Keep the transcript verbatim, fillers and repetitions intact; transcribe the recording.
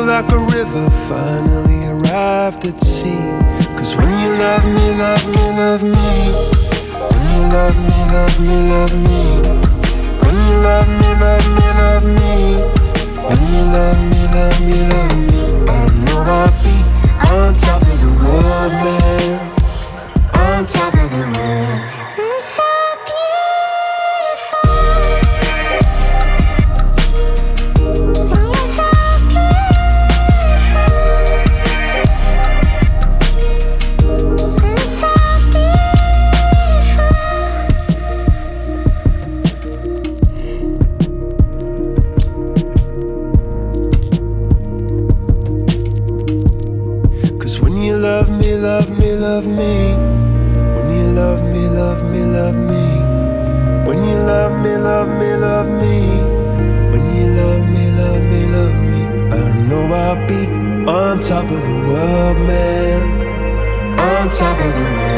like a river finally arrived at sea. Cause when you love me, love me, love me, when you love me, love me, love me, when you love me, love me, love me, when you love me, love me, love me, I know I'll be on top of the world, man, on top of the world. You're so love me, love me, love me. When you love me, love me, love me. When you love me, love me, love me. When you love me, love me, love me. I know I'll be on top of the world, man, on top of the world.